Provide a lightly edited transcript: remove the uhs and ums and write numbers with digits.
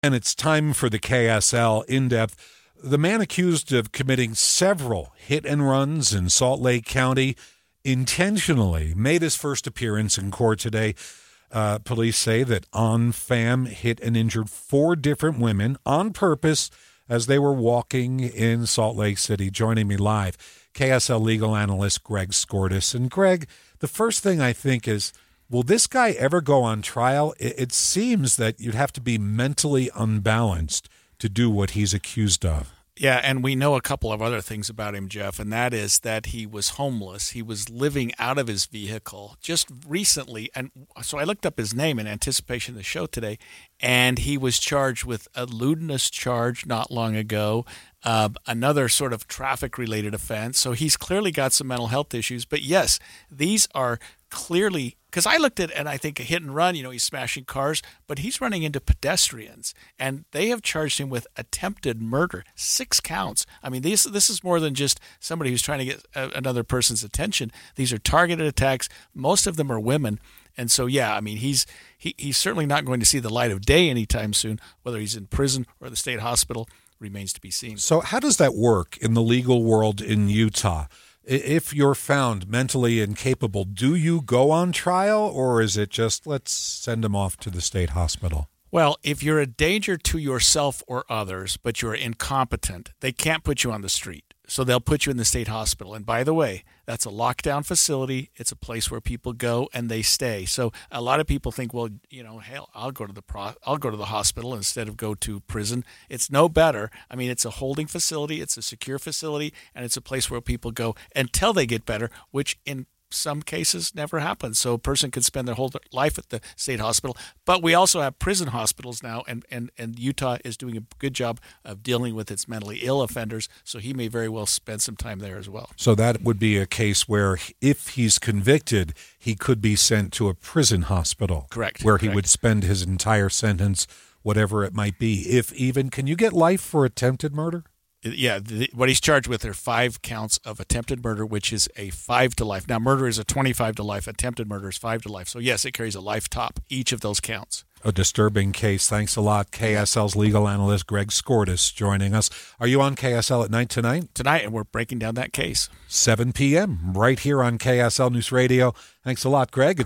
And it's time for the KSL In-Depth. The man accused of committing several hit and runs in Salt Lake County intentionally made his first appearance in court today. Police say that OnFam hit and injured 4 different women on purpose as they were walking in Salt Lake City. Joining me live, KSL legal analyst Greg Skordas. And Greg, the first thing I think is, will this guy ever go on trial? It seems that you'd have to be mentally unbalanced to do what he's accused of. Yeah, and we know a couple of other things about him, Jeff, and that is that he was homeless. He was living out of his vehicle just recently. And so I looked up his name in anticipation of the show today, and he was charged with a lewdness charge not long ago, another sort of traffic-related offense. So he's clearly got some mental health issues. But yes, these are clearly, because I looked at it and I think a hit and run, he's smashing cars, but he's running into pedestrians, and they have charged him with attempted murder, 6 counts. I mean, this is more than just somebody who's trying to get another person's attention. These are targeted attacks. Most of them are women. And so, yeah, I mean, he's certainly not going to see the light of day anytime soon. Whether he's in prison or the state hospital remains to be seen. So how does that work in the legal world in Utah? If you're found mentally incapable, do you go on trial, or is it just let's send him off to the state hospital? Well, if you're a danger to yourself or others, but you're incompetent, they can't put you on the street. So they'll put you in the state hospital. And by the way, that's a lockdown facility. It's a place where people go and they stay. So a lot of people think, well, hell, I'll go to the hospital instead of go to prison. It's no better. I mean, it's a holding facility. It's a secure facility, and it's a place where people go until they get better, which in some cases never happens. So a person could spend their whole life at the state hospital. But we also have prison hospitals now, and Utah is doing a good job of dealing with its mentally ill offenders, so he may very well spend some time there as well. So that would be a case where if he's convicted, he could be sent to a prison hospital. Correct. Where he would spend his entire sentence, whatever it might be. If even, can you get life for attempted murder? Yeah, what he's charged with are 5 counts of attempted murder, which is a 5 to life. Now, murder is a 25 to life. Attempted murder is 5 to life. So, yes, it carries a life top, each of those counts. A disturbing case. Thanks a lot. KSL's legal analyst, Greg Skordas, joining us. Are you on KSL at night tonight? Tonight, and we're breaking down that case. 7 p.m. right here on KSL News Radio. Thanks a lot, Greg.